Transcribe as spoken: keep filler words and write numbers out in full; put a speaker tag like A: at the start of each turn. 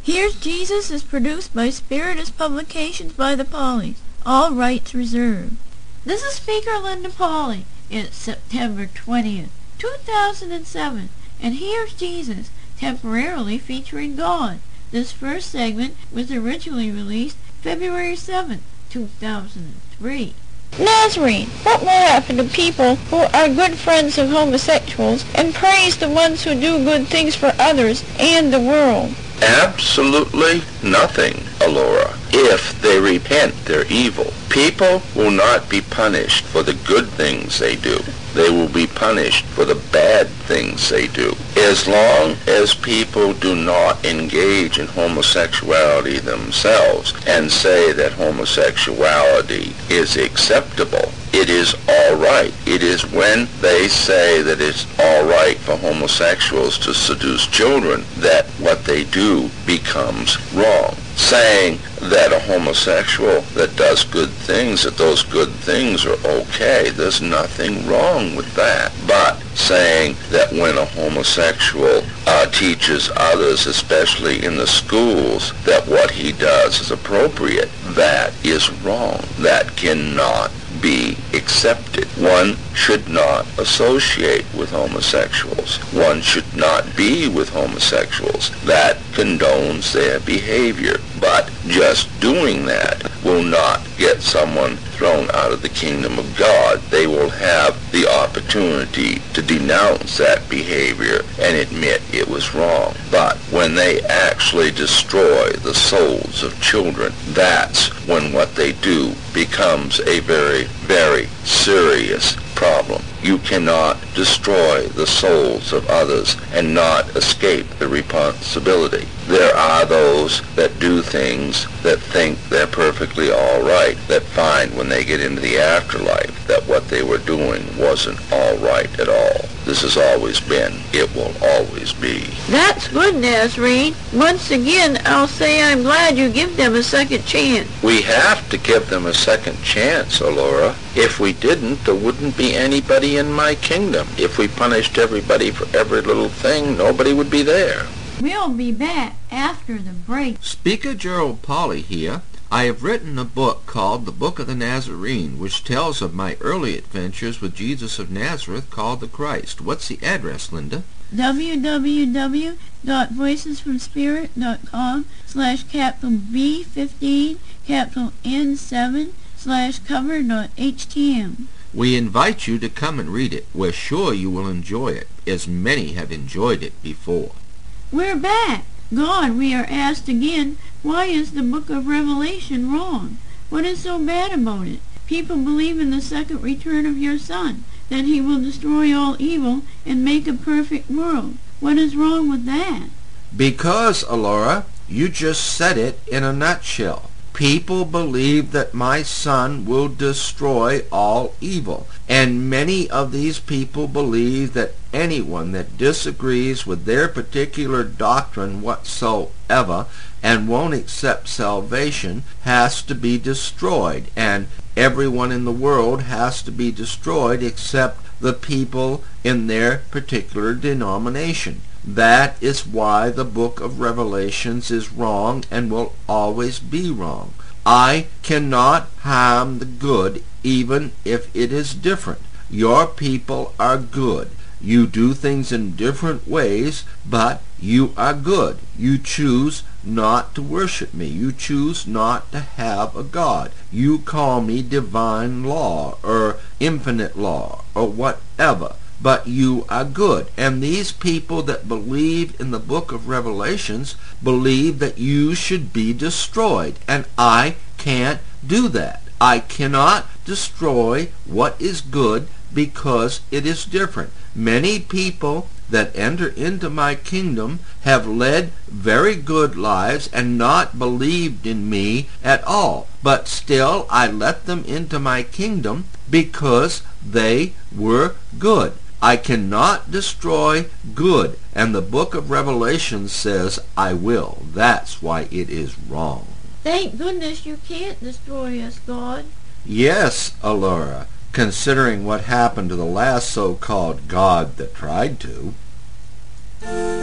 A: Here's Jesus is produced by Spiritus Publications by the Pauleys. All rights reserved. This is Speaker Linda Pauley. It's September twentieth, two thousand seven, and here's Jesus, temporarily featuring God. This first segment was originally released February seventh, two thousand three. Nazarene, what will happen to people who are good friends of homosexuals and praise the ones who do good things for others and the world?
B: Absolutely nothing, Alora. If they repent their evil, people will not be punished for the good things they do. They will be punished for the bad things they do. As long as people do not engage in homosexuality themselves and say that homosexuality is acceptable, it is all right. It is when they say that it's all right for homosexuals to seduce children that what they do becomes wrong. Saying that a homosexual that does good things, that those good things are okay, there's nothing wrong with that. But saying that when a homosexual uh, teaches others, especially in the schools, that what he does is appropriate, that is wrong. That cannot be accepted. One should not associate with homosexuals. One should not be with homosexuals. That condones their behavior. But just doing that will not get someone thrown out of the kingdom of God. They will have the opportunity to denounce that behavior and admit it was wrong. But when they actually destroy the souls of children, that's when what they do becomes a very, very serious problem. You cannot destroy the souls of others and not escape the responsibility. There are those that do things that think they're perfectly all right, that find when they get into the afterlife that what they were doing wasn't all right at all. This has always been. It will always be.
A: That's good, Nazarene. Once again, I'll say I'm glad you give them a second chance.
B: We have to give them a second chance, Alora. If we didn't, there wouldn't be anybody in my kingdom. If we punished everybody for every little thing, nobody would be there.
A: We'll be back after the break.
C: Speaker Gerald Pauley here. I have written a book called The Book of the Nazarene, which tells of my early adventures with Jesus of Nazareth, called the Christ. What's the address, Linda?
A: w w w dot voices from spirit dot com slash capital B fifteen capital N seven slash cover dot H T M.
C: We invite you to come and read it. We're sure you will enjoy it, as many have enjoyed it before.
A: We're back. God, we are asked again, why is the book of Revelation wrong? What is so bad about it? People believe in the second return of your Son, that he will destroy all evil and make a perfect world. What is wrong with that?
C: Because, Alora, you just said it in a nutshell. People believe that my Son will destroy all evil. And many of these people believe that anyone that disagrees with their particular doctrine whatsoever and won't accept salvation has to be destroyed. And everyone in the world has to be destroyed except the people in their particular denomination. That is why the book of Revelations is wrong and will always be wrong. I cannot harm the good even if it is different. Your people are good. You do things in different ways, but you are good. You choose not to worship me. You choose not to have a God. You call me divine law or infinite law or whatever. But you are good. And these people that believe in the book of Revelations believe that you should be destroyed. And I can't do that. I cannot destroy what is good because it is different. Many people that enter into my kingdom have led very good lives and not believed in me at all. But still I let them into my kingdom because they were good. I cannot destroy good, and the book of Revelation says I will. That's why it is wrong.
A: Thank goodness you can't destroy us, God.
C: Yes, Alora, considering what happened to the last so-called God that tried to.